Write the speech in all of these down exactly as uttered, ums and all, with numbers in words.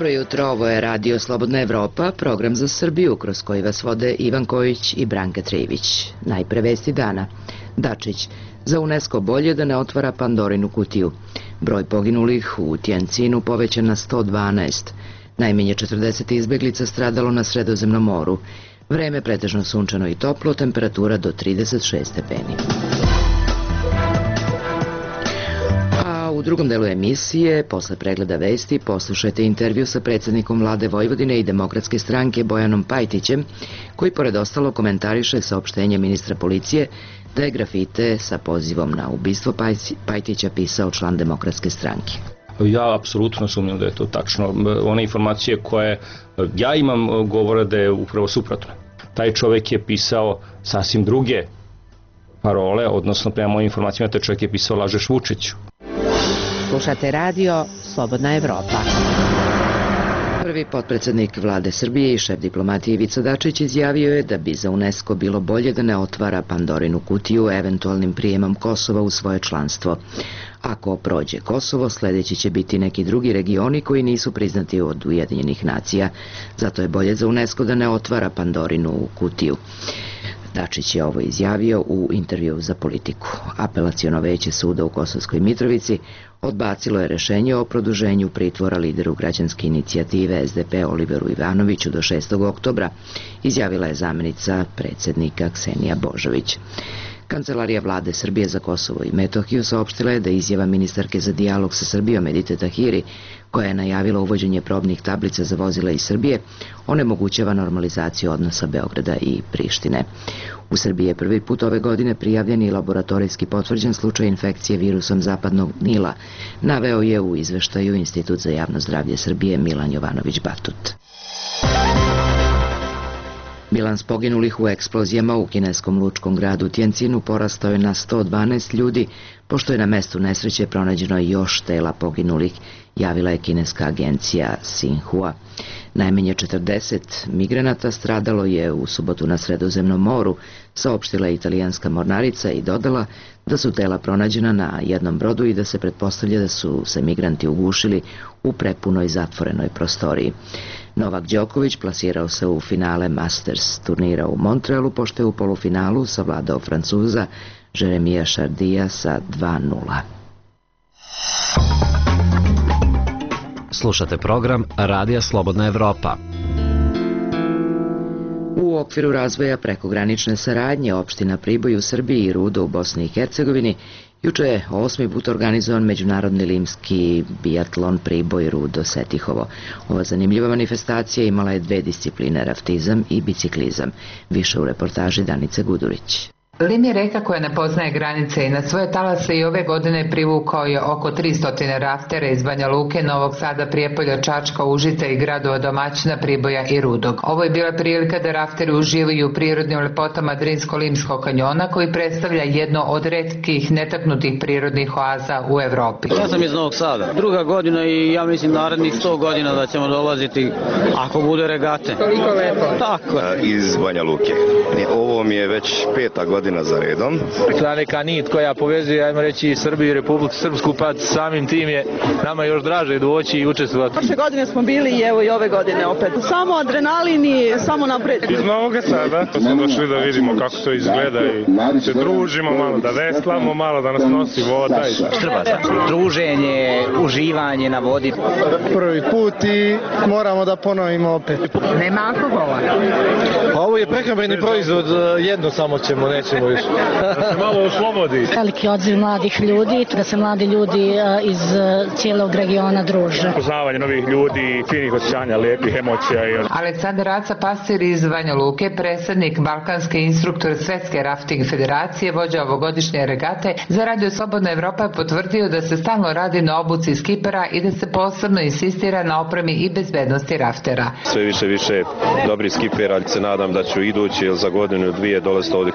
Dobro jutro, ovo je Radio Slobodna Evropa, program za Srbiju kroz koji vas vode Ivan Kojić i Branka Trijević. Najpre vesti dana. Dačić, za UNESCO bolje da ne otvara Pandorinu kutiju. Broj poginulih u Tjencinu povećan na sto dvanaest. Najmanje četrdeset izbeglica stradalo na Sredozemnom moru. Vreme pretežno sunčano i toplo, temperatura do trideset šest stepeni. U drugom delu emisije, posle pregleda vesti, poslušajte intervju sa predsjednikom vlade Vojvodine i Demokratske stranke Bojanom Pajtićem, koji pored ostalo komentariše saopštenje ministra policije da je grafite sa pozivom na ubistvo Pajtića pisao član Demokratske stranke. Ja apsolutno sumnjam da je to tačno. One informacije koje ja imam govore da je upravo suprotno. Taj čovjek je pisao sasvim druge parole, odnosno prema mojim informacijama taj čovjek je pisao lažeš Vučiću. Slušate radio Slobodna Evropa. Prvi potpredsjednik vlade Srbije i šef diplomatije Ivica Dačić izjavio je da bi za UNESCO bilo bolje da ne otvara Pandorinu kutiju eventualnim prijemom Kosova u svoje članstvo. Ako prođe Kosovo, sljedeći će biti neki drugi regioni koji nisu priznati od Ujedinjenih nacija. Zato je bolje za UNESCO da ne otvara Pandorinu kutiju. Dačić je ovo izjavio u intervju za Politiku. Apelaciono veće suda u Kosovskoj Mitrovici odbacilo je rešenje o produženju pritvora lideru građanske inicijative S D P Oliveru Ivanoviću do šestog oktobra, izjavila je zamjenica predsjednika Ksenija Božović. Kancelarija vlade Srbije za Kosovo i Metohiju saopštila je da izjava ministarke za dijalog sa Srbijom Edite Tahiri, koja je najavila uvođenje probnih tablica za vozila iz Srbije, onemogućava normalizaciju odnosa Beograda i Prištine. U Srbiji je prvi put ove godine prijavljen i laboratorijski potvrđen slučaj infekcije virusom zapadnog Nila, naveo je u izveštaju Institut za javno zdravlje Srbije Milan Jovanović Batut. Bilans poginulih u eksplozijama u kineskom lučkom gradu Tjencinu porastao je na sto dvanaest ljudi, pošto je na mestu nesreće pronađeno još tela poginulih, javila je kineska agencija Xinhua. Najmanje četrdeset migranata stradalo je u subotu na Sredozemnom moru, saopštila je italijanska mornarica i dodala da su tela pronađena na jednom brodu i da se pretpostavlja da su se migranti ugušili u prepunoj zatvorenoj prostoriji. Novak Đoković plasirao se u finale Masters turnira u Montrealu, pošto je u polufinalu savladao Francuza Jeremija Šardija sa dva nula. Slušate program Radija Slobodna Evropa. U okviru razvoja prekogranične saradnje opština Priboj u Srbiji i Rudo u Bosni i Hercegovini juče je osmi put organizovan međunarodni limski biatlon Priboj Rudo Setihovo. Ova zanimljiva manifestacija imala je dve discipline, raftizam i biciklizam. Više u reportaži Danice Gudurić. Lim je reka koja ne poznaje granice i na svoje talase i ove godine privukao je oko tristo raftera iz Banja Luke, Novog Sada, Prijepolja, Čačka, Užica i gradova domaćina Priboja i Rudog. Ovo je bila prilika da rafteri uživaju u prirodnim lepotama Drinsko-Limskog kanjona, koji predstavlja jedno od retkih netaknutih prirodnih oaza u Evropi. Ja sam iz Novog Sada. Druga godina i ja mislim narednih sto godina da ćemo dolaziti ako bude regate. Toliko lepo. Tako. Iz Banja Luke. Ovo mi je već peta godina za redom. Ta neka nit koja povezuje, ajmo reći, Srbiju i Republiku Srpsku, pa samim tim je nama još draže doći i učestvovati. Prošle godine smo bili i evo i ove godine opet. Samo adrenalin i samo napred. Iz Novog Sada smo došli da vidimo kako to izgleda i se družimo malo, da veslamo malo, da nas nosi voda. Strba, druženje, uživanje na vodi. Prvi put i moramo da ponovimo opet. Nema alkohola. Ovo je prehrambeni proizvod, jedno samo ćemo, nećemo više. Da se malo oslobodi. Veliki odziv mladih ljudi, da se mladi ljudi iz cijelog regiona druže. Poznavanje novih ljudi, finih osjećanja, lijepih emocija. Aleksandar Aca, pastir iz Banja Luke, predsjednik Balkanske instruktor Svetske rafting federacije, vođa ovogodišnje regate, za Radio Slobodna Evropa je potvrdio da se stalno radi na obuci skipera i da se posebno insistira na opremi i bezbednosti raftera. Sve više više dobri skipera, se nadam da ću idući ili za godinu dvije dolaziti ovdje kao gost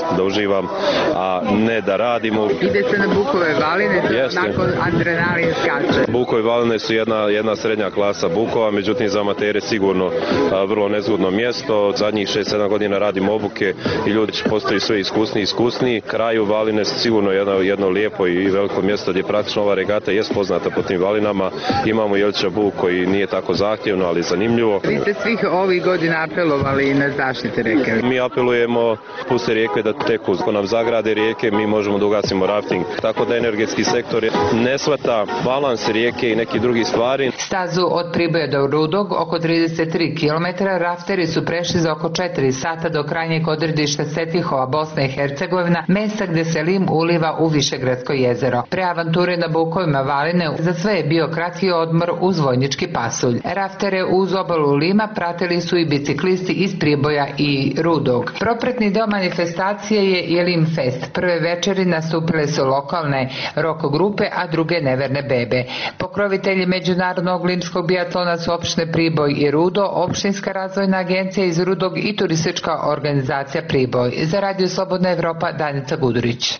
da uživam, a ne da radimo. Ide se na Bukove valine, Jeste. nakon adrenalin skače. Bukove valine su jedna, jedna srednja klasa Bukova, međutim za amatere sigurno a, vrlo nezgodno mjesto. Zadnjih šest sedam godina radim obuke i ljudi će postaju sve iskusniji i iskusniji. Kraju valine su sigurno jedno, jedno lijepo i veliko mjesto gdje praktično ova regata je poznata po tim valinama. Imamo Jelića Buk koji nije tako zahtjevno, ali zanimljivo. Vi ste svih ovih godina apelovali na zaštite rijeke. Mi apelujemo, puste rijeke da teku. Ako nam zagrade rijeke, mi možemo da ugasimo rafting. Tako da energetski sektor ne shvata balans rijeke i neki drugi stvari. Stazu od Priboja do Rudog, oko trideset tri kilometra, rafteri su prešli za oko četiri sata do krajnjeg odredišta Setihova, Bosna i Hercegovina, mesta gde se Lim uliva u Višegradsko jezero. Pre avanture na Bukovima valine za sve je bio kratki odmor uz vojnički pasulj. Raftere uz obalu Lima pratili su i biciklisti iz Priboja i Rudog. Propretni deo manifestacije je i Lim Fest. Prve večeri nastupile su lokalne roko grupe, a druge neverne bebe. Pokrovitelji Međunarodnog limskog biatlona su opštine Priboj i Rudo, opštinska razvojna agencija iz Rudog i turistička organizacija Priboj. Za Radio Slobodna Evropa, Danica Gudurić.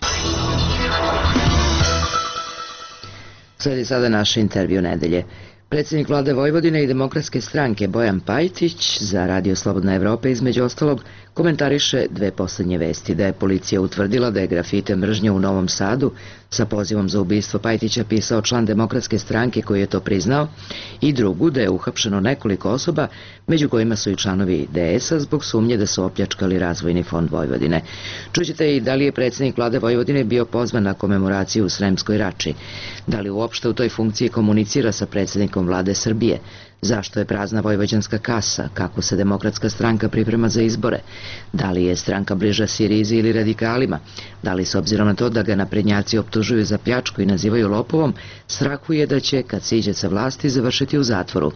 Sledi sada naš intervju nedelje. Predsjednik vlade Vojvodine i Demokratske stranke Bojan Pajtić za Radio Slobodna Evropa između ostalog komentariše dve poslednje vesti, da je policija utvrdila da je grafite mržnje u Novom Sadu sa pozivom za ubistvo Pajtića pisao član Demokratske stranke koji je to priznao, i drugu da je uhapšeno nekoliko osoba, među kojima su i članovi D S A zbog sumnje da su opljačkali razvojni fond Vojvodine. Čućete i da li je predsjednik vlade Vojvodine bio pozvan na komemoraciju u Sremskoj Rači, da li uopšte u toj funkciji komunicira sa predsjednikom vlade Srbije, zašto je prazna vojvođanska kasa, kako se Demokratska stranka priprema za izbore, da li je stranka bliža Sirizi ili radikalima, da li s obzirom na to da ga naprednjaci optužuju za pljačku i nazivaju lopovom, strahuje da će, kad siđe sa vlasti, završiti u zatvoru.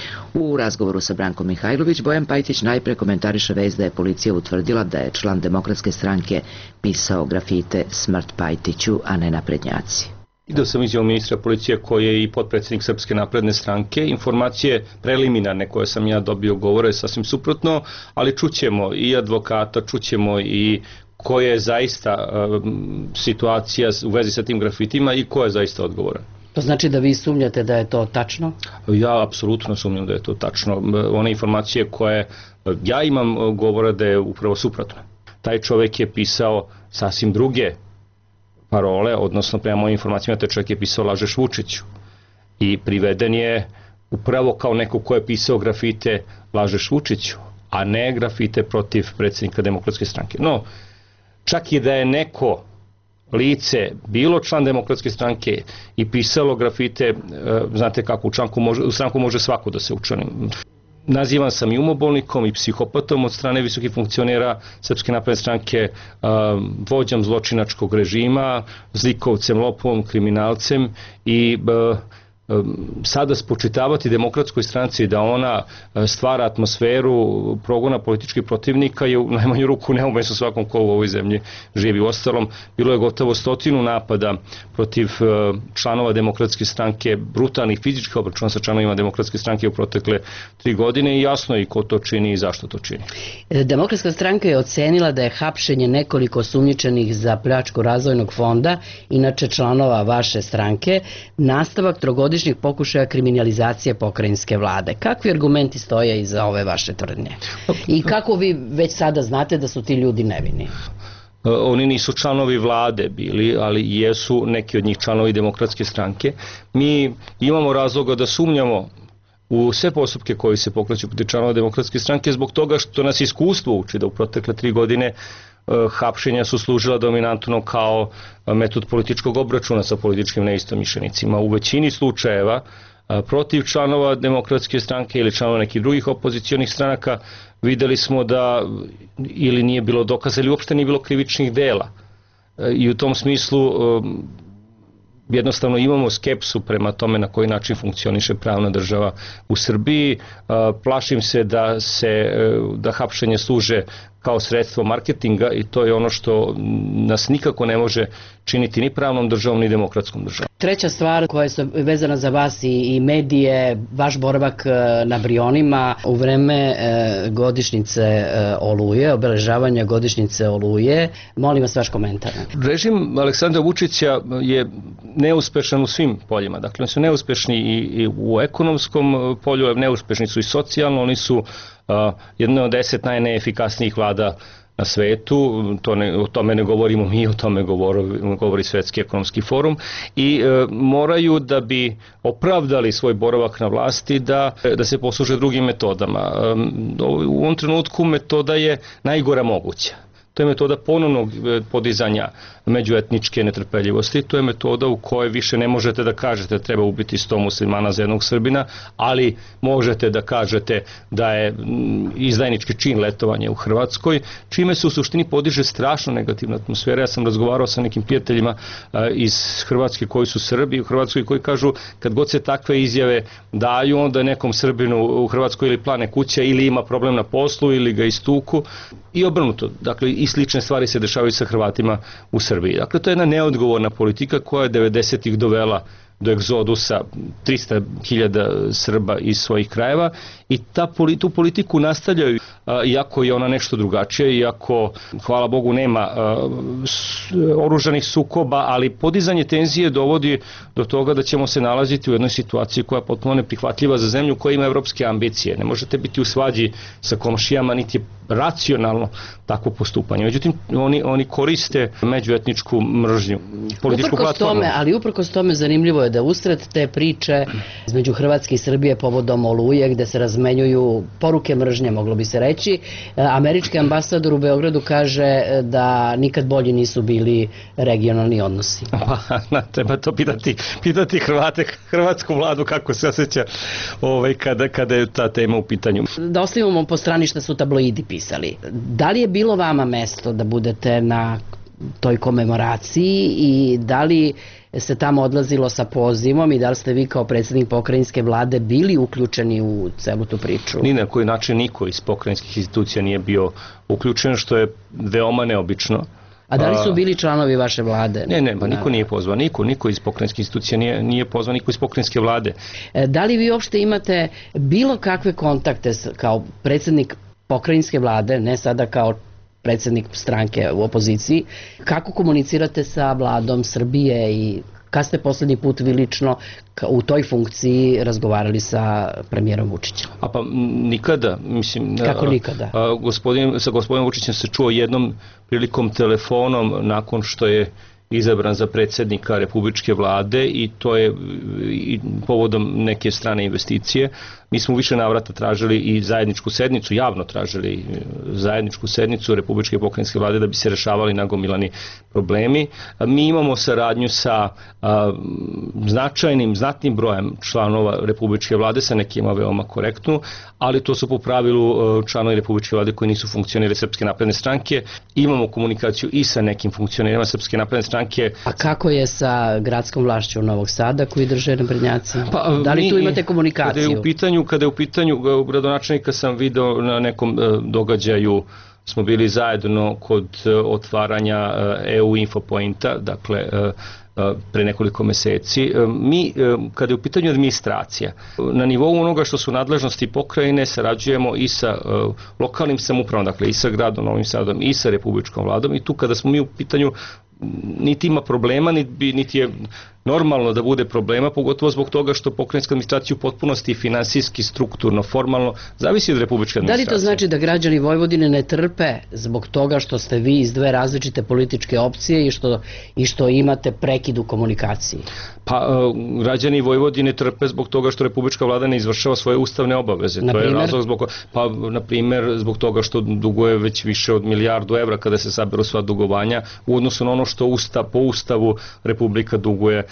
U razgovoru sa Brankom Mihajlović, Bojan Pajtić najpre komentariše vest da je policija utvrdila da je član Demokratske stranke pisao grafite "Smrt Pajtiću", a ne naprednjaci. Ideo sam izjavu ministra policije koji je i potpredsjednik Srpske napredne stranke. Informacije preliminarne koje sam ja dobio govore sasvim suprotno, ali čućemo i advokata, čućemo i koja je zaista um, situacija u vezi sa tim grafitima i ko je zaista odgovoran. To znači da vi sumnjate da je to tačno? Ja apsolutno sumnjam da je to tačno. One informacije koje ja imam govore da je upravo suprotno. Taj čovjek je pisao sasvim druge parole, odnosno prema mojim informacijama taj čovjek je pisao "Lažeš Vučiću" i priveden je upravo kao neko ko je pisao grafite "Lažeš Vučiću", a ne grafite protiv predsjednika Demokratske stranke. No, čak i da je neko lice bilo član Demokratske stranke i pisalo grafite, znate kako u stranku može, u stranku može svako da se učlani. Nazivan sam i umobolnikom i psihopatom od strane visokih funkcionera Srpske napredne stranke, vođom zločinačkog režima, zlikovcem, lopovom, kriminalcem i sada spočitavati Demokratskoj stranci da ona stvara atmosferu progona političkih protivnika je u najmanju ruku neumesno svakom ko u ovoj zemlji živi. Uostalom, bilo je gotovo stotinu napada protiv članova Demokratske stranke, brutalnih fizičkih obračuna sa članovima Demokratske stranke u protekle tri godine i jasno je i ko to čini i zašto to čini. Demokratska stranka je ocenila da je hapšenje nekoliko osumnjičenih za pljačku razvojnog fonda, inače članova vaše stranke, nastavak trogodišnjeg pokušaja kriminalizacije pokrajinske vlade. Kakvi argumenti stoje iza ove vaše tvrdnje? I kako vi već sada znate da su ti ljudi nevini? Oni nisu članovi vlade bili, ali jesu neki od njih članovi Demokratske stranke. Mi imamo razloga da sumnjamo u sve postupke koji se pokreću protiv članova Demokratske stranke zbog toga što nas iskustvo uči da u protekle tri godine hapšenja su služila dominantno kao metod političkog obračuna sa političkim neistomišljenicima. U većini slučajeva protiv članova Demokratske stranke ili članova nekih drugih opozicionih stranaka videli smo da ili nije bilo dokaza ili uopšte nije bilo krivičnih dela. I u tom smislu jednostavno imamo skepsu prema tome na koji način funkcioniše pravna država u Srbiji. Plašim se da se da hapšenje služe kao sredstvo marketinga i to je ono što nas nikako ne može činiti ni pravnom državom ni demokratskom državom. Treća stvar koja je vezana za vas i, i medije, vaš boravak na Brionima u vreme e, godišnjice e, Oluje, obeležavanja godišnjice Oluje. Molim vas vaš komentar. Režim Aleksandra Vučića je neuspešan u svim poljima. Dakle, oni su neuspešni i, i u ekonomskom polju, neuspešni su i socijalno, oni su uh, jedna od deset najneefikasnijih vlada na svetu, to ne, o tome ne govorimo mi, o tome govori, govori Svetski ekonomski forum i e, moraju da bi opravdali svoj boravak na vlasti da, da se posluže drugim metodama. E, u ovom trenutku metoda je najgora moguća. To je metoda ponovnog podizanja međuetničke netrpeljivosti, to je metoda u kojoj više ne možete da kažete da treba ubiti sto muslimana za jednog Srbina, ali možete da kažete da je izdajnički čin letovanje u Hrvatskoj, čime se u suštini podiže strašno negativna atmosfera. Ja sam razgovarao sa nekim prijateljima iz Hrvatske koji su Srbi u Hrvatskoj koji kažu kad god se takve izjave daju, onda nekom Srbinu u Hrvatskoj ili plane kuća ili ima problem na poslu ili ga istuku i obrnuto. Dakle, i slične stvari se dešavaju sa Hrvatima u Srbiji. Dakle, to je jedna neodgovorna politika koja je devedesetih dovela do egzodusa trista hiljada Srba iz svojih krajeva i ta, tu politiku nastavljaju, iako je ona nešto drugačija, iako, hvala Bogu, nema oružanih sukoba, ali podizanje tenzije dovodi do toga da ćemo se nalaziti u jednoj situaciji koja je potpuno neprihvatljiva za zemlju koja ima evropske ambicije. Ne možete biti u svađi sa komšijama, niti je racionalno takvo postupanje. Međutim, oni, oni koriste međuetničku mržnju, političku uprkos platformu. Tome, ali uprkos tome zanimljivo je da usred te priče između Hrvatske i Srbije povodom Oluje, gde se razmenjuju poruke mržnje, moglo bi se reći, američki ambasador u Beogradu kaže da nikad bolji nisu bili regionalni odnosi. Pa, treba to pitati, pitati Hrvate, hrvatsku vladu kako se osjeća ovaj, kada, kada je ta tema u pitanju. Da ostavimo po strani što su tabloidi pisali. Da li je bilo vama mesto da budete na toj komemoraciji i da li se tamo odlazilo sa pozivom i da li ste vi kao predsjednik pokrajinske vlade bili uključeni u celu tu priču? Ni na koji način niko iz pokrajinskih institucija nije bio uključen, što je veoma neobično. A da li su bili članovi vaše vlade? Ne, ne, pa niko nije pozvan, niko, niko iz pokrajinske institucije nije, nije pozvan, niko iz pokrajinske vlade. Da li vi uopšte imate bilo kakve kontakte kao predsjednik pokrajinske vlade, ne sada kao predsjednik stranke u opoziciji, kako komunicirate sa vladom Srbije i kad ste poslednji put vi lično u toj funkciji razgovarali sa premijerom Vučićem? A pa nikada, mislim... Kako nikada? A, gospodin, sa gospodinom Vučićem se čuo jednom prilikom telefonom nakon što je izabran za predsjednika republičke vlade i to je i povodom neke strane investicije. Mi smo više navrata tražili i zajedničku sednicu, javno tražili zajedničku sednicu republičke pokrajinske vlade da bi se rešavali nagomilani problemi. Mi imamo saradnju sa a, značajnim, znatnim brojem članova republičke vlade, sa nekima veoma korektnu, ali to su po pravilu članovi republičke vlade koji nisu funkcioneri Srpske napredne stranke. Imamo komunikaciju i sa nekim funkcionerima Srpske napredne stranke. A kako je sa gradskom vlašću Novog Sada koji drže naprednjaci? Pa, da li mi, tu imate komunikaciju? Kada je u pitanju, kada je u pitanju gradonačelnika sam video na nekom događaju, smo bili zajedno kod otvaranja E U Infopointa, dakle pre nekoliko meseci. Mi, kada je u pitanju administracija, na nivou onoga što su nadležnosti pokrajine, sarađujemo i sa lokalnim samoupravom, dakle i sa gradom Novim Sadom i sa republičkom vladom i tu kada smo mi u pitanju niti ima problema, niti, niti je normalno da bude problema, pogotovo zbog toga što pokrajinska administracija u potpunosti finansijski, strukturno, formalno zavisi od republičke administracije. Da li to znači da građani Vojvodine ne trpe zbog toga što ste vi iz dve različite političke opcije i što, i što imate prekid u komunikaciji? Pa građani Vojvodine trpe zbog toga što republička vlada ne izvršava svoje ustavne obaveze. Na to primer? je razlog zbog, pa na primjer zbog toga što duguje već više od milijardu evra kada se saberu sva dugovanja u odnosu na ono što usta, po ustavu republika duguje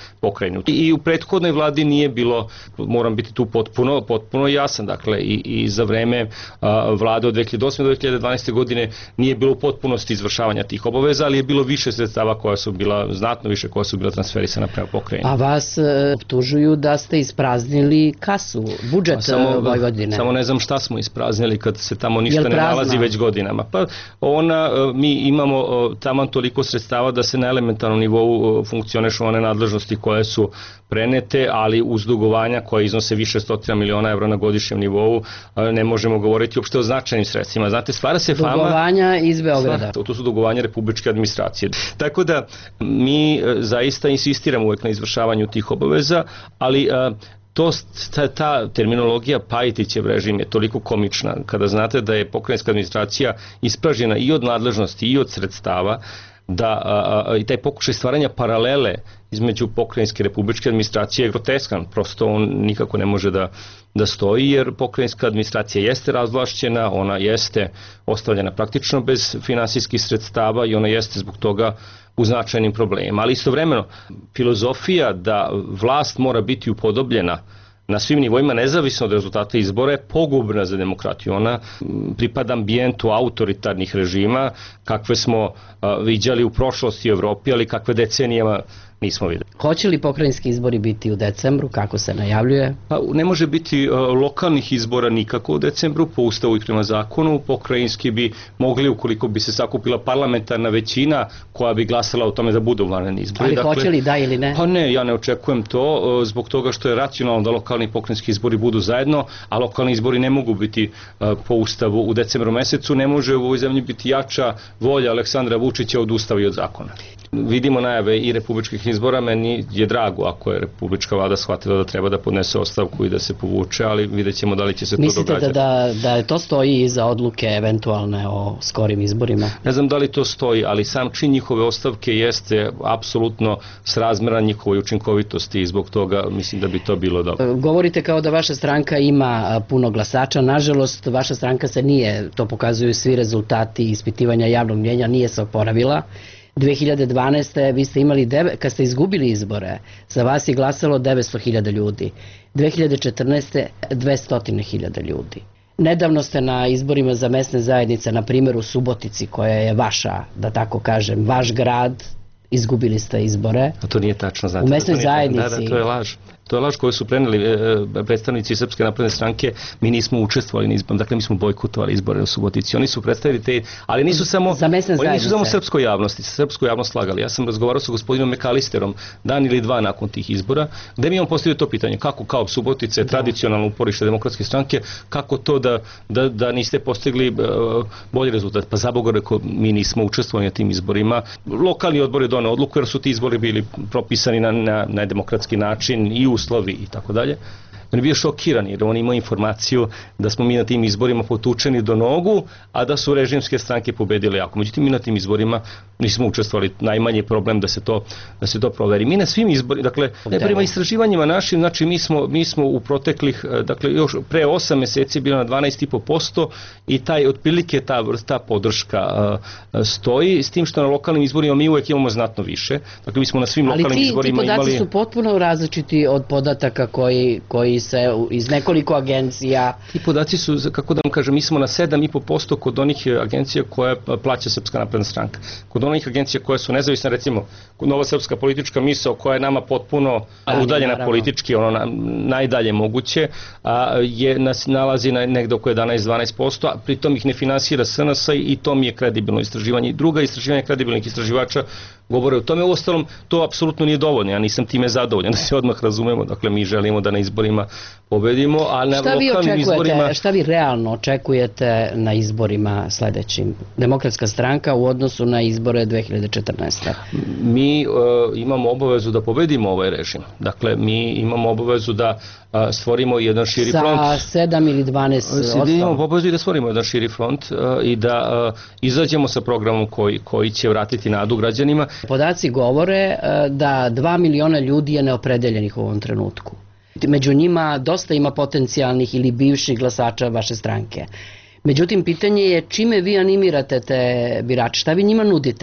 pokrajinu. I u prethodnoj vladi nije bilo, moram biti tu potpuno, potpuno jasan, dakle i, i za vreme a, vlade od dve hiljade osme do dve hiljade dvanaeste godine nije bilo u potpunosti izvršavanja tih obaveza, ali je bilo više sredstava koja su bila, znatno više koja su bila transferisana prema pokrajini. A vas optužuju da ste ispraznili kasu, budžet samo, Vojvodine. Samo ne znam šta smo ispraznili kad se tamo ništa ne nalazi već godinama. Pa ona, mi imamo taman toliko sredstava da se na elementarnom nivou funkcionišu one nadležnosti koje su prenete, ali uz dugovanja koje iznose više stotina miliona evra na godišnjem nivou ne možemo govoriti uopšte o značajnim sredstvima. Znate, stvara se fama... Dugovanja iz Beograda. To, to su dugovanja republičke administracije. Tako da mi zaista insistiramo uvek na izvršavanju tih obaveza, ali to, ta, ta terminologija Pajtićev režim je toliko komična kada znate da je pokrajinska administracija ispražnjena i od nadležnosti i od sredstava, da a, a, i taj pokušaj stvaranja paralele između pokrajinske republičke administracije je groteskan, prosto on nikako ne može da, da stoji, jer pokrajinska administracija jeste razvlašćena, ona jeste ostavljena praktično bez finansijskih sredstava i ona jeste zbog toga u značajnim problemima. Ali istovremeno, filozofija da vlast mora biti upodobljena na svim nivoima, nezavisno od rezultata izbora, je pogubna za demokratiju. Ona pripada ambijentu autoritarnih režima, kakve smo a, viđali u prošlosti u Evropi, ali kakve decenijama nismo videli. Hoće li pokrajinski izbori biti u decembru, kako se najavljuje? Pa, ne može biti a, lokalnih izbora nikako u decembru, po ustavu i prema zakonu. Pokrajinski bi mogli, ukoliko bi se sakupila parlamentarna većina koja bi glasala o tome da budu vanredni izbori. Ali dakle, hoće li da ili ne? Pa ne, ja ne očekujem to, a, zbog toga što je racionalno da lokalni i pokrajinski izbori budu zajedno, a lokalni izbori ne mogu biti a, po ustavu u decembru mesecu. Ne može u ovoj zemlji biti jača volja Aleksandra Vučića od ustava i od zakona. Vidimo najave i republičkih izbora, meni je drago ako je republička vlada shvatila da treba da podnese ostavku i da se povuče, ali vidjet ćemo da li će se Mislite to događati. Mislite da, da to stoji iza odluke eventualne o skorim izborima? Ne znam da li to stoji, ali sam čin njihove ostavke jeste apsolutno srazmeran njihovoj učinkovitosti i zbog toga mislim da bi to bilo dobro. Govorite kao da vaša stranka ima puno glasača, nažalost vaša stranka se nije, to pokazuju svi rezultati ispitivanja javnog mnjenja, nije se oporavila. dve hiljade dvanaeste. vi ste imali, deve, kad ste izgubili izbore, za vas je glasalo devetsto hiljada ljudi. dve hiljade četrnaeste. dvesta hiljada ljudi. Nedavno ste na izborima za mesne zajednice, na primjer u Subotici, koja je vaša, da tako kažem, vaš grad, izgubili ste izbore. A to nije tačno, znate. U mesnoj zajednici. Da, da, to je laž. To je laž koju su preneli e, predstavnici Srpske napredne stranke. Mi nismo učestvovali na izborima, dakle mi smo bojkotovali izbore u Subotici. Oni su predstavili te, ali nisu samo za mesne oni nisu samo zajednice. srpskoj javnosti, srpsku javnost slagali. Ja sam razgovarao sa gospodinom Mekalisterom dan ili dva nakon tih izbora, gde mi imamo postavio to pitanje, kako kao Subotice, da. Tradicionalno uporište demokratske stranke, kako to da, da, da niste postigli uh, bolji rezultat. Pa za Boga rekao, mi nismo učestvovali na tim izborima. Lokalni odbor je doneo odluku jer su ti izbori bili propisani na, na, na demokratski način i uslovi i tako dalje. On je bio šokiran jer on ima informaciju da smo mi na tim izborima potučeni do nogu, a da su režimske stranke pobedile jako. Međutim, mi na tim izborima nismo učestvovali, najmanji problem da se to, da se to proveri. Mi na svim izborima, dakle, ne prema istraživanjima našim, znači mi smo, mi smo u proteklih, dakle, još pre osam meseci bilo na dvanaest i po posto i taj, otprilike ta vrsta podrška uh, stoji, s tim što na lokalnim izborima mi uvek imamo znatno više. Dakle, mi smo na svim ali lokalnim ti, izborima imali... Ali ti podaci su potpuno različiti od podataka koji, koji se iz nekoliko agencija... Ti podaci su, kako da vam kažem, mi smo na sedam i po posto kod onih agencija koje plaća Srpska napredna stranka. Kod onih agencija koje su nezavisne, recimo, Nova srpska politička misao, koja je nama potpuno da, udaljena naravno. Politički, ono na, najdalje moguće, a, je nas nalazi na negde oko jedanaest do dvanaest posto, a pritom ih ne finansira S N S i to mi je kredibilno istraživanje. Druga istraživanja kredibilnih istraživača govore o tome. U ostalom, to apsolutno nije dovoljno. Ja nisam time zadovoljan, da se odmah razumemo. Dakle, mi želimo da na izborima pobedimo, a na šta lokalnim izborima... Šta vi realno očekujete na izborima sledećim? Demokratska stranka u odnosu na izbore dve hiljade četrnaeste. Mi uh, imamo obavezu da pobedimo ovaj režim. Dakle, mi imamo obavezu da uh, stvorimo jedan širi sa front. Sa sedam ili dvanaest osam. Imamo obavezu i da stvorimo jedan širi front uh, i da uh, izađemo sa programom koji, koji će vratiti nadu građanima. Podaci govore uh, da dva miliona ljudi je neopredeljenih u ovom trenutku. Među njima dosta ima potencijalnih ili bivših glasača vaše stranke. Međutim, pitanje je čime vi animirate te birače, šta vi njima nudite?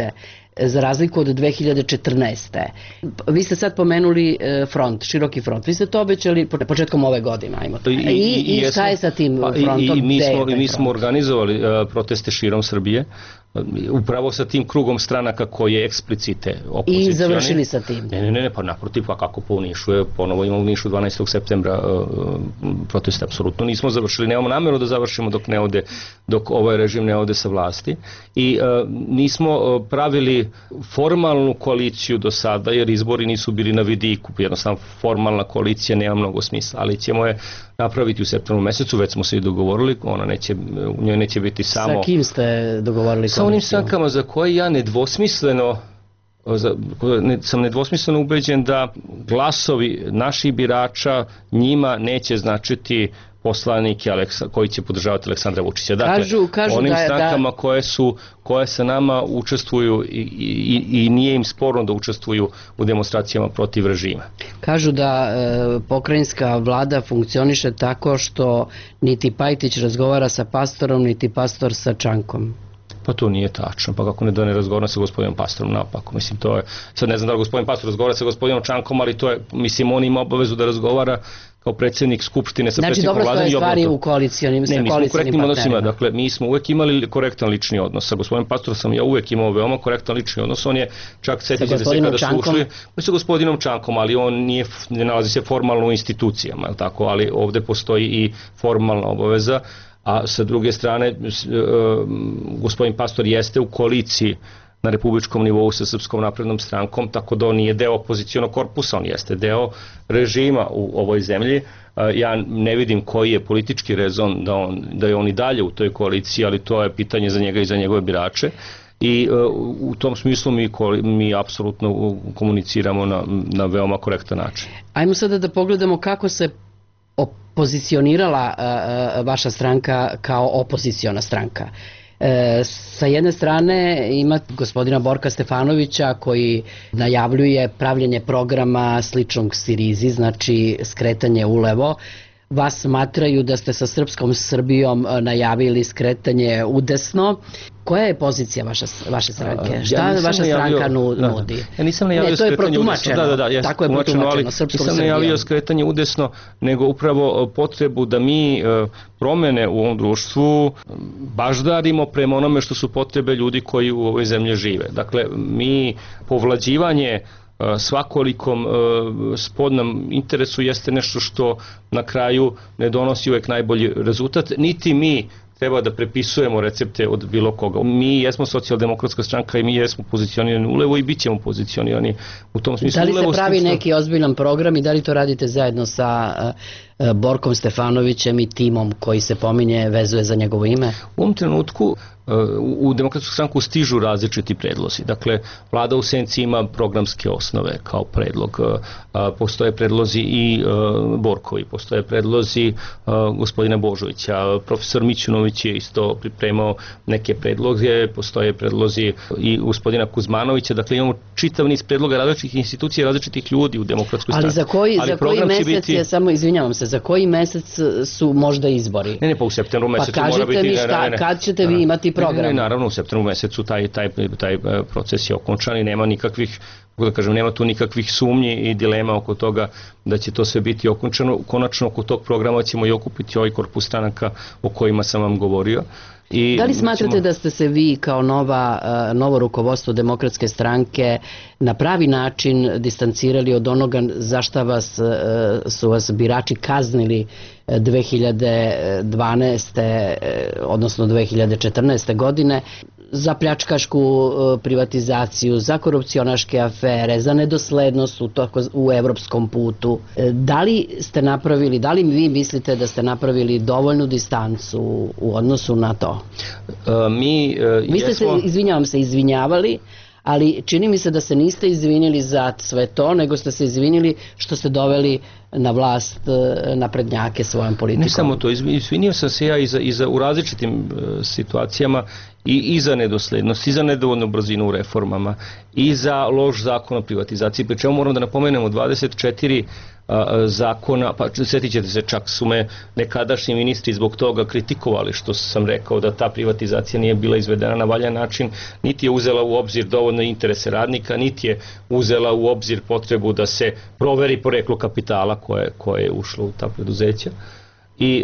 za razliku od dve hiljade četrnaeste. Vi ste sad pomenuli front, široki front. Vi ste to obećali početkom ove godine. Ajmo. I, i, i šta je sa tim frontom? I, i mi, smo, mi smo organizovali uh, proteste širom Srbije, upravo sa tim krugom stranaka koji je eksplicite opozicioni. I završili sa tim? Ne, ne, ne, pa naprotiv, pa kako po Nišu je, ponovo imamo u Nišu dvanaestog septembra uh, proteste, apsolutno nismo završili, nemamo nameru da završimo dok ne ode, dok ovaj režim ne ode sa vlasti i uh, nismo uh, pravili formalnu koaliciju do sada, jer izbori nisu bili na vidiku, jednostavno formalna koalicija nema mnogo smisla, ali ćemo je napraviti u septembru mesecu, već smo se i dogovorili, ona neće, u njoj neće biti samo... Sa kim ste dogovorili? Sa onim strankama za koje ja nedvosmisleno za, ne, sam nedvosmisleno ubeđen da glasovi naših birača njima neće značiti poslanike Aleksa, koji će podržavati Aleksandra Vučića. Dakle, kažu, kažu onim da, strankama da... koje su koje sa nama učestvuju i, i, i nije im sporno da učestvuju u demonstracijama protiv režima. Kažu da e, pokrajinska vlada funkcioniše tako što niti Pajtić razgovara sa pastorom, niti pastor sa Čankom. Pa to nije tačno, pa kako ne da ne razgovara sa gospodinom Pastorom, naopako, mislim to je, sad ne znam da li gospodin Pastor razgovara sa gospodinom Čankom, ali to je, mislim on ima obavezu da razgovara kao predsjednik Skupštine sa znači, predsjednikom vlade. Znači dobro stoje stvari u koalicijonim, sa koalicijonim partnerima. Ne, mi smo u korektnim odnosima, dakle mi smo uvek imali korektan lični odnos, sa gospodinom Pastorom sam ja uvek imao veoma korektan lični odnos, on je čak setite se kada su ušli, sa gospodinom Čankom, ali on nije, ne nalazi se formalno u institucijama, je tako, ali ovde postoji i formalna obaveza. A sa druge strane, gospodin Pastor jeste u koaliciji na republičkom nivou sa Srpskom naprednom strankom, tako da on nije deo opozicionog korpusa, on jeste deo režima u ovoj zemlji. Ja ne vidim koji je politički rezon da, on, da je on i dalje u toj koaliciji, ali to je pitanje za njega i za njegove birače. I uh, u tom smislu mi, mi apsolutno komuniciramo na, na veoma korektan način. Ajmo sada da pogledamo kako se pozicionirala uh, vaša stranka kao opoziciona stranka. E, sa jedne strane ima gospodina Borka Stefanovića koji najavljuje pravljenje programa sličnog Sirizi, znači skretanje ulevo. Vas smatraju da ste sa Srpskom Srbijom najavili skretanje udesno. Koja je pozicija vaša, vaše stranke? Šta ja vaša stranka najavio, nudi? Da, ja nisam najavio ne, to je skretanje protumačeno. udesno. Da, da, da, ja tako je protumačeno Srpskom Srbijom. Nisam najavio skretanje udesno, nego upravo potrebu da mi promene u ovom društvu baždarimo prema onome što su potrebe ljudi koji u ovoj zemlji žive. Dakle, mi povlađivanje svakolikom spodnom interesu jeste nešto što na kraju ne donosi uvek najbolji rezultat, niti mi treba da prepisujemo recepte od bilo koga. Mi jesmo socijaldemokratska stranka i mi jesmo pozicionirani ulevo i bit ćemo pozicionirani u tom smislu. Da li se pravi smislu... neki ozbiljan program i da li to radite zajedno sa uh, Borkom Stefanovićem i timom koji se pominje, vezuje za njegovo ime? U ovom trenutku u Demokratsku stranku stižu različiti predlozi. Dakle, vlada u senci ima programske osnove kao predlog. Postoje predlozi i Borkovi, postoje predlozi gospodina Božovića. Profesor Mićunović je isto pripremao neke predloge, postoje predlozi i gospodina Kuzmanovića. Dakle, imamo čitav niz predloga različitih institucija, različitih ljudi u Demokratskoj stranci. Ali za koji, Ali za koji mesec biti... je, samo izvinjavam se, za koji mesec su možda izbori? Ne, ne, pa u septembru mesecu pa mora biti... Pa kažete mi šta, ne, ne, kad ćete vi imati program? Ne, ne, naravno, u septembru mesecu taj, taj, taj proces je okončan i nema nikakvih, da kažem, nema tu nikakvih sumnji i dilema oko toga da će to sve biti okončano. Konačno oko tog programa ćemo i okupiti ovaj korpus stranaka o kojima sam vam govorio. I da li smatrate ćemo... da ste se vi kao nova, novo rukovodstvo Demokratske stranke na pravi način distancirali od onoga za šta vas, su vas birači kaznili dve hiljade dvanaeste. odnosno dve hiljade četrnaeste. godine za pljačkašku privatizaciju, za korupcionaške afere, za nedoslednost u, toko, u evropskom putu. Da li ste napravili, da li vi mislite da ste napravili dovoljnu distancu u odnosu na to? Uh, mi uh, vi ste jesmo... se, izvinjavam se, izvinjavali, ali čini mi se da se niste izvinili za sve to, nego ste se izvinili što ste doveli na vlast naprednjake svojom politikom. Ne samo to, izvinio sam se ja i za, i za u različitim uh, situacijama i, i za nedoslednost, i za nedovoljnu brzinu u reformama, i za loš zakon o privatizaciji, pri čemu moram da napomenemo dvadeset četiri a, zakona, pa sjetit ćete se, čak su me nekadašnji ministri zbog toga kritikovali što sam rekao da ta privatizacija nije bila izvedena na valjan način, niti je uzela u obzir dovoljno interese radnika, niti je uzela u obzir potrebu da se proveri poreklo kapitala koje, koje je ušlo u ta preduzeća. I,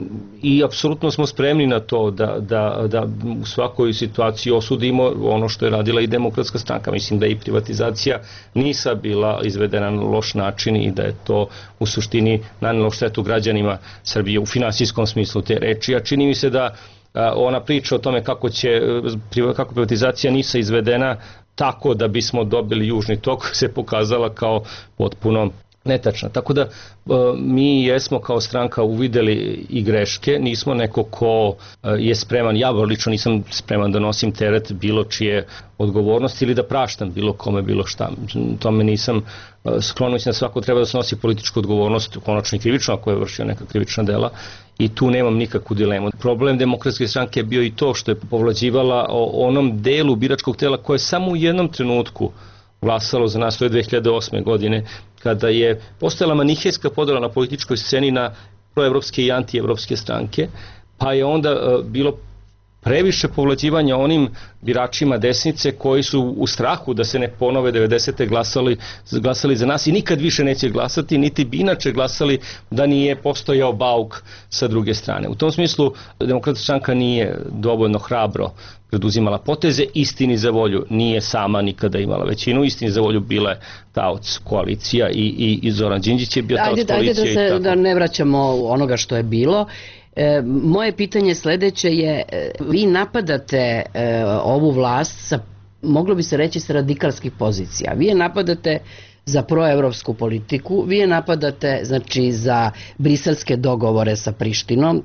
i apsolutno smo spremni na to da, da, da u svakoj situaciji osudimo ono što je radila i Demokratska stranka. Mislim da i privatizacija nisa bila izvedena na loš način i da je to u suštini nanelo štetu građanima Srbije u finansijskom smislu te reči. A čini mi se da ona priča o tome kako će kako privatizacija nisa izvedena tako da bismo dobili Južni tok se pokazala kao potpuno netačna. Tako da mi jesmo kao stranka uvideli i greške, nismo neko ko je spreman, ja lično nisam spreman da nosim teret bilo čije odgovornosti ili da praštam bilo kome bilo šta. Tome nisam sklon, mislim da svako treba da se nosi političku odgovornost, konačno i krivično ako je vršio neka krivična dela i tu nemam nikakvu dilemu. Problem Demokratske stranke je bio i to što je povlađivala o onom delu biračkog tela koje samo u jednom trenutku glasalo za nas, to je dve hiljade osme godine, kada je postojala manihejska podela na političkoj sceni na proevropske i antievropske stranke, pa je onda uh, bilo previše povlađivanja onim biračima desnice koji su u strahu da se ne ponove devedesete glasali, glasali za nas i nikad više neće glasati, niti bi inače glasali da nije postojao bauk sa druge strane. U tom smislu Demokratska stranka nije dovoljno hrabro preduzimala poteze, istini za volju nije sama nikada imala većinu, istini za volju bila je taoc koalicija i, i, i Zoran Đinđić je bio taoc koalicija. Ajde da, se, da ne vraćamo onoga što je bilo. E, moje pitanje sledeće je, vi napadate e, ovu vlast sa, moglo bi se reći, sa radikalskih pozicija. Vi je napadate za proevropsku politiku, vi je napadate znači za briselske dogovore sa Prištinom.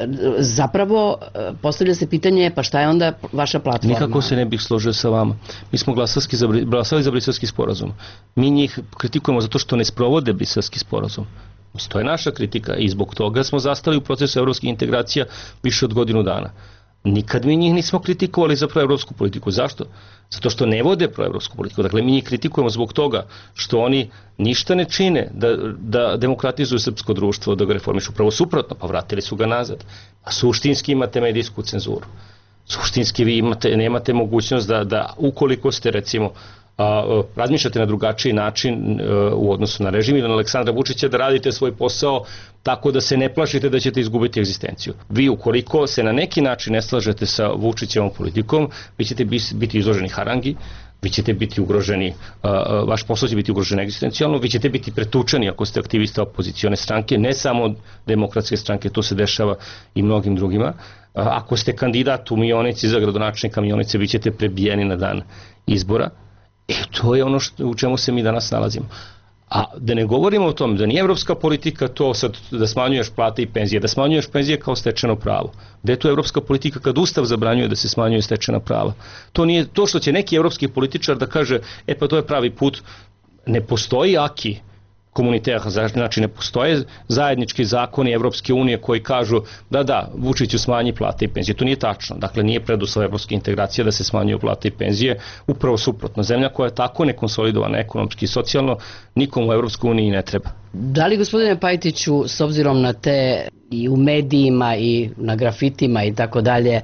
Zapravo postavlja se pitanje, pa šta je onda vaša platforma? Nikako se ne bih složio sa vama. Mi smo za, glasali za briselski sporazum. Mi njih kritikujemo zato što ne sprovode briselski sporazum. To je naša kritika i zbog toga smo zastali u procesu evropskih integracija više od godinu dana. Nikad mi njih nismo kritikovali za proevropsku politiku. Zašto? Zato što ne vode proevropsku politiku. Dakle, mi njih kritikujemo zbog toga što oni ništa ne čine da, da demokratizuju srpsko društvo, da ga reformišu. Upravo suprotno, pa vratili su ga nazad. A suštinski imate medijsku cenzuru. Suštinski vi imate, nemate mogućnost da, da ukoliko ste, recimo, a, razmišljate na drugačiji način a, u odnosu na režim ili na Aleksandra Vučića, da radite svoj posao tako da se ne plašite da ćete izgubiti egzistenciju. Vi ukoliko se na neki način ne slažete sa Vučićevom politikom, vi ćete biti izloženi harangi, vi ćete biti ugroženi, a, vaš posao će biti ugrožen egzistencijalno, vi ćete biti pretučeni ako ste aktivista opozicione stranke, ne samo Demokratske stranke, to se dešava i mnogim drugima. A, ako ste kandidat u Mionici za gradonačelnika Mionice, vi ćete prebijeni na dan izbora. E, to je ono što, u čemu se mi danas nalazimo. A da ne govorimo o tom, da nije evropska politika to sad da smanjuješ plate i penzije, da smanjuješ penzije kao stečeno pravo. Gde je to evropska politika kad Ustav zabranjuje da se smanjuje stečena prava? To nije to što će neki evropski političar da kaže, e pa to je pravi put, ne postoji aki komuniteta, znači ne postoje zajednički zakoni Evropske unije koji kažu da da, Vučiću smanji plate i penzije. To nije tačno. Dakle, nije preduslov evropske integracije da se smanjuju plate i penzije. Upravo suprotno. Zemlja koja je tako nekonsolidovana ekonomski i socijalno, nikom u Evropskoj uniji ne treba. Da li, gospodine Pajtiću, s obzirom na te i u medijima i na grafitima i tako dalje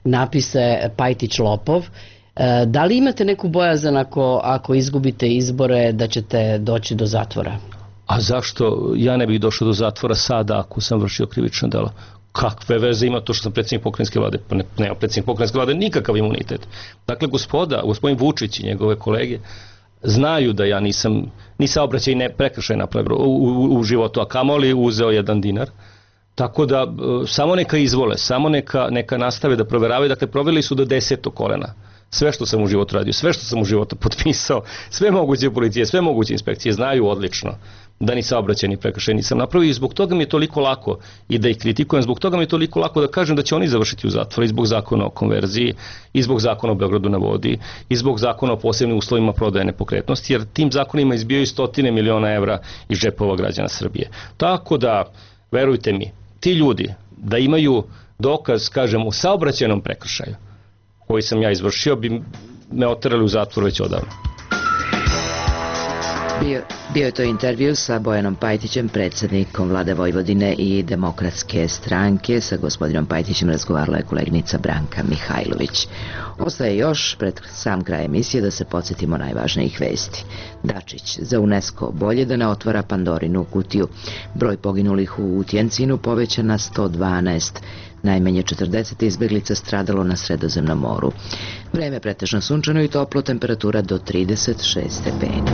napise Pajtić lopov, da li imate neku bojazan ako, ako izgubite izbore da ćete doći do zatvora? A zašto ja ne bih došao do zatvora sada ako sam vršio krivično delo? Kakve veze ima to što sam predsjednik pokrajinske vlade? Pa ne, nema predsjednik pokrajinske vlade nikakav imunitet. Dakle, gospoda, gospodin Vučić i njegove kolege znaju da ja nisam, ni saobraćaj ne prekršaj napravio u, u, u životu, a kamoli uzeo jedan dinar. Tako da, samo neka izvole, samo neka, neka nastave da proveravaju. Dakle, provjerili su do desetog kolena. Sve što sam u životu radio, sve što sam u životu potpisao, sve moguće policije, sve moguće inspekcije znaju odlično da ni saobraćaj ni prekršaj nisam napravio i zbog toga mi je toliko lako i da ih kritikujem, zbog toga mi je toliko lako da kažem da će oni završiti u zatvoru i zbog zakona o konverziji, i zbog zakona o Beogradu na vodi, i zbog zakona o posebnim uslovima prodaje nepokretnosti, jer tim zakonima izbijaju stotine miliona evra iz džepova građana Srbije. Tako da, verujte mi, ti ljudi da imaju dokaz, kažem, u saobraćajnom prekršaju, koji sam ja izvršio bi me oterali u zatvor već odavno. Bio, bio je to intervju sa Bojanom Pajtićem, predsjednikom Vlade Vojvodine i Demokratske stranke. Sa gospodinom Pajtićem razgovarala je koleginica Branka Mihajlović. Ostaje još pred sam kraj emisije da se podsjetimo najvažnijih vesti. Dačić, za UNESCO bolje da ne otvara Pandorinu kutiju. Broj poginulih u Utjencinu povećan na sto dvanaest. Najmanje četrdeset izbeglica stradalo na Sredozemnom moru. Vreme pretežno sunčano i toplo, temperatura do trideset šest stepeni.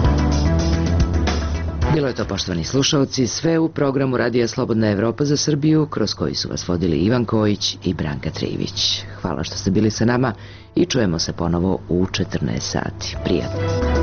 Bilo je to, poštovani slušalci, sve u programu Radija Slobodna Evropa za Srbiju, kroz koji su vas vodili Ivan Kojić i Branka Trivić. Hvala što ste bili sa nama i čujemo se ponovo u četrnaest sati. Prijatno.